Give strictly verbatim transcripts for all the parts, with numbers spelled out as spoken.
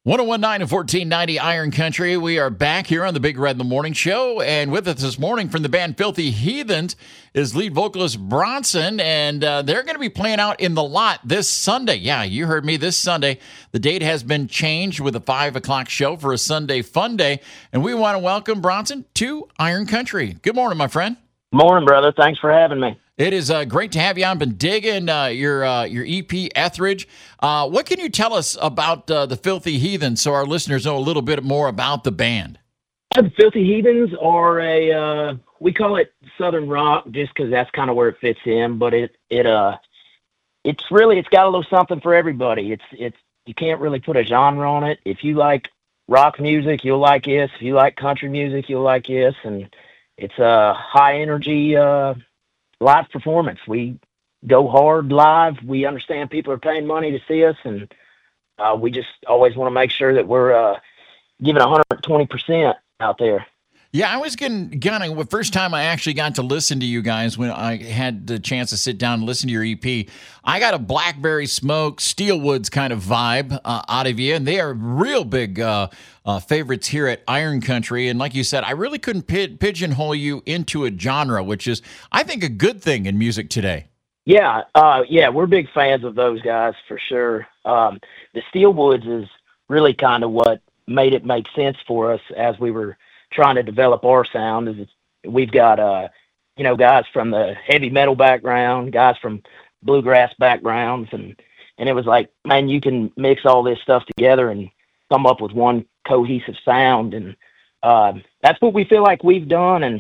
ten nineteen and fourteen ninety Iron Country. We are back here on the Big Red in the Morning Show. And with us this morning from the band Filthy Heathens is lead vocalist Bronson. And uh, they're going to be playing out in the lot this Sunday. Yeah, you heard me, this Sunday. The date has been changed with a five o'clock show for a Sunday fun day. And we want to welcome Bronson to Iron Country. Good morning, my friend. Morning, brother. Thanks for having me. It is uh, great to have you on. Been digging uh, your uh, your E P, Etheridge. Uh, what can you tell us about uh, the Filthy Heathens so our listeners know a little bit more about the band? The Filthy Heathens are a, uh, we call it Southern rock just because that's kind of where it fits in, but it, it, uh, it's really, it's got a little something for everybody. It's, it's, you can't really put a genre on it. If you like rock music, you'll like this. If you like country music, you'll like this. And it's a high energy, uh, live performance. We go hard live. We understand people are paying money to see us, and uh, we just always want to make sure that we're uh, giving one hundred twenty percent out there. Yeah, I was getting kind of the first time I actually got to listen to you guys when I had the chance to sit down and listen to your E P. I got a Blackberry Smoke, Steelwoods kind of vibe uh, out of you, and they are real big uh, uh, favorites here at Iron Country. And like you said, I really couldn't pi- pigeonhole you into a genre, which is, I think, a good thing in music today. Yeah, uh, yeah, we're big fans of those guys for sure. Um, the Steelwoods is really kind of what made it make sense for us as we were trying to develop our sound. Is we've got uh you know guys from the heavy metal background, guys from bluegrass backgrounds, and and it was like, man, you can mix all this stuff together and come up with one cohesive sound, and uh, that's what we feel like we've done. And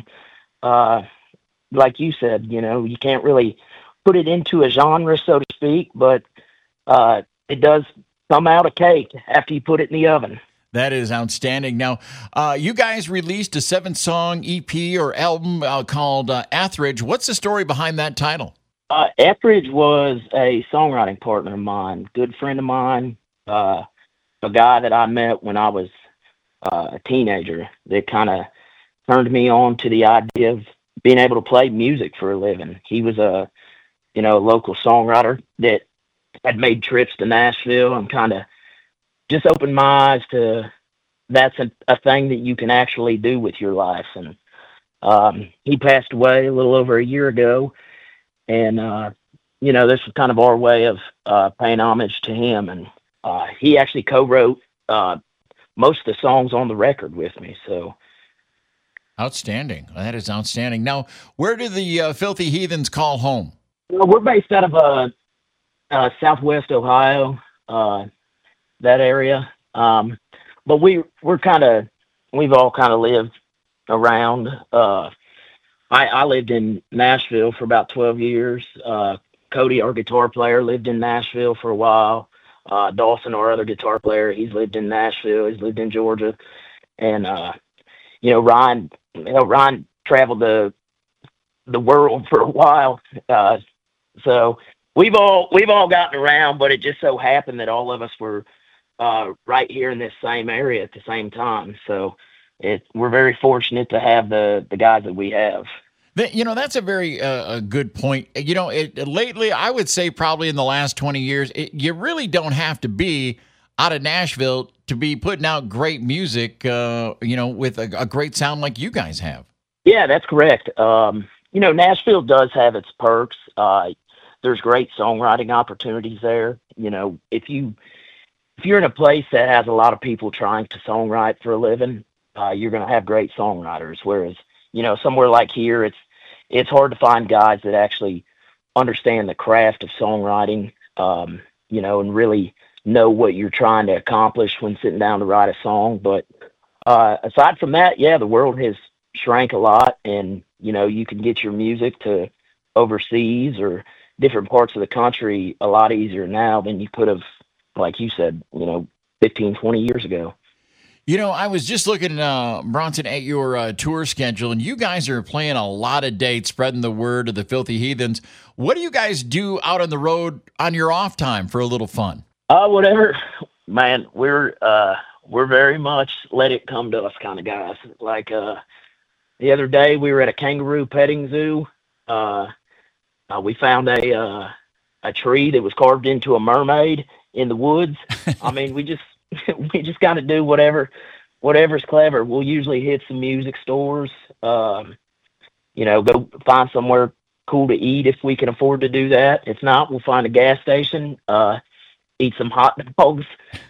uh like you said, you know, you can't really put it into a genre, so to speak, but uh it does come out a cake after you put it in the oven. That is outstanding. Now, uh, you guys released a seven-song E P or album uh, called uh, Etheridge. What's the story behind that title? Uh, Etheridge was a songwriting partner of mine, good friend of mine, uh, a guy that I met when I was uh, a teenager that kind of turned me on to the idea of being able to play music for a living. He was a, you know, a local songwriter that had made trips to Nashville and kind of just opened my eyes to that's a, a thing that you can actually do with your life. And um, he passed away a little over a year ago. And, uh, you know, this was kind of our way of uh, paying homage to him. And uh, he actually co-wrote uh, most of the songs on the record with me. So outstanding. That is outstanding. Now, where do the uh, Filthy Heathens call home? Well, we're based out of uh, uh, Southwest Ohio, uh, that area. Um, but we, we're kind of, we've all kind of lived around. Uh, I, I lived in Nashville for about twelve years. Uh, Cody, our guitar player, lived in Nashville for a while. Uh, Dawson, our other guitar player, he's lived in Nashville. He's lived in Georgia. And, uh, you know, Ryan, you know, Ryan traveled the, the world for a while. Uh, so we've all, we've all gotten around, but it just so happened that all of us were, uh, right here in this same area at the same time. So it, we're very fortunate to have the, the guys that we have. You know, that's a very uh, a good point. You know, it, lately, I would say probably in the last twenty years, it, you really don't have to be out of Nashville to be putting out great music, uh, you know, with a, a great sound like you guys have. Yeah, that's correct. Um, you know, Nashville does have its perks. Uh, there's great songwriting opportunities there. You know, if you, if you're in a place that has a lot of people trying to songwrite for a living, uh, you're going to have great songwriters. Whereas, you know, somewhere like here, it's, it's hard to find guys that actually understand the craft of songwriting, um, you know, and really know what you're trying to accomplish when sitting down to write a song. But uh, aside from that, yeah, the world has shrank a lot, and, you know, you can get your music to overseas or different parts of the country a lot easier now than you could have, like you said, you know, fifteen, twenty years ago. You know, I was just looking, uh, Bronson, at your uh, tour schedule, and you guys are playing a lot of dates, spreading the word of the Filthy Heathens. What do you guys do out on the road on your off time for a little fun? Uh, whatever, man. We're uh, we're very much let it come to us kind of guys. Like uh, the other day, we were at a kangaroo petting zoo. Uh, uh, we found a uh, a tree that was carved into a mermaid in the woods. I mean, we just we just kind of do whatever, whatever's clever. We'll usually hit some music stores, um, you know, go find somewhere cool to eat if we can afford to do that. If not, we'll find a gas station, uh, eat some hot dogs,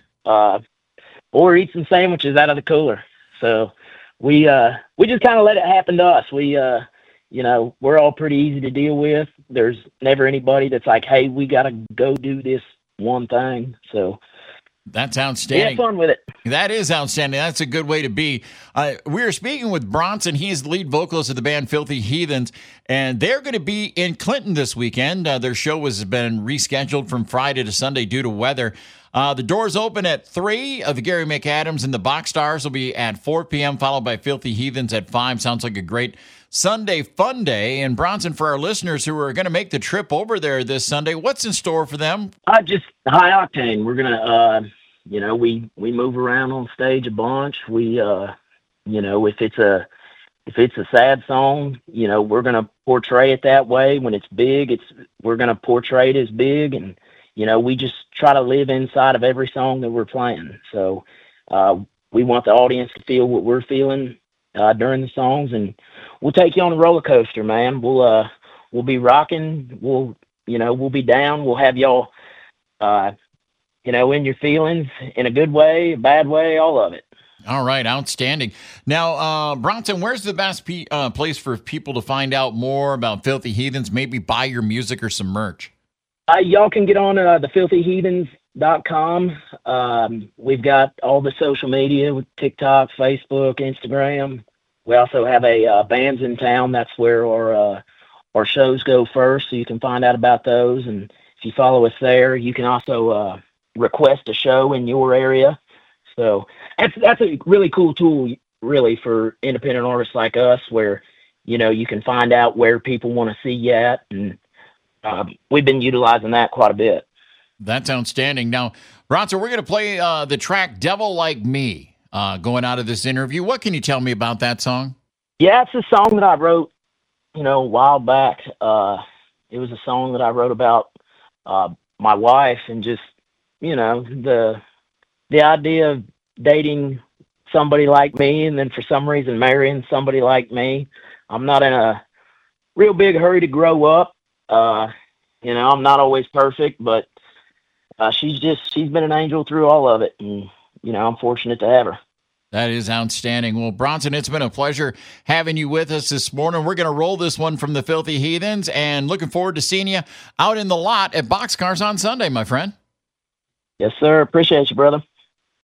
uh, or eat some sandwiches out of the cooler. So we uh, we just kind of let it happen to us. We uh, you know, we're all pretty easy to deal with. There's never anybody that's like, hey, we got to go do this one thing. So that's outstanding. Have fun with it. That is outstanding. That's a good way to be. Uh, we are speaking with Bronson. He is the lead vocalist of the band Filthy Heathens, and they're going to be in Clinton this weekend. Uh, their show has been rescheduled from Friday to Sunday due to weather. Uh, the doors open at three of the Gary McAdams, and the Box Stars will be at four p.m., followed by Filthy Heathens at five. Sounds like a great Sunday fun day. And Bronson, for our listeners who are going to make the trip over there this Sunday, what's in store for them? Uh, just high octane. We're going to, uh, you know, we, we move around on stage a bunch. We, uh, you know, if it's a, if it's a sad song, you know, we're going to portray it that way. When it's big, it's, we're going to portray it as big. And, you know, we just try to live inside of every song that we're playing. So, uh, we want the audience to feel what we're feeling, uh, during the songs, and we'll take you on a roller coaster, man. We'll, uh, we'll be rocking. We'll, you know, we'll be down. We'll have y'all, uh, you know, in your feelings, in a good way, a bad way, all of it. All right, outstanding. Now, uh, Bronson, where's the best pe- uh, place for people to find out more about Filthy Heathens, maybe buy your music or some merch? Uh, y'all can get on uh, the filthy heathens dot com. Um, we've got all the social media with TikTok, Facebook, Instagram. We also have a uh, Bands in Town. That's where our, uh, our shows go first, so you can find out about those. And if you follow us there, you can also uh, request a show in your area. So that's that's a really cool tool, really, for independent artists like us, where, you know, you can find out where people want to see you at, and um, we've been utilizing that quite a bit. That's outstanding. Now, Bronson, we're going to play uh, the track "Devil Like Me" uh, going out of this interview. What can you tell me about that song? Yeah, it's a song that I wrote, you know, a while back. Uh, it was a song that I wrote about uh, my wife, and just, you know, the the idea of dating somebody like me, and then for some reason marrying somebody like me. I'm not in a real big hurry to grow up. Uh, you know, I'm not always perfect, but uh, she's just, she's been an angel through all of it. And, you know, I'm fortunate to have her. That is outstanding. Well, Bronson, it's been a pleasure having you with us this morning. We're going to roll this one from the Filthy Heathens, and looking forward to seeing you out in the lot at Boxcars on Sunday, my friend. Yes, sir. Appreciate you, brother.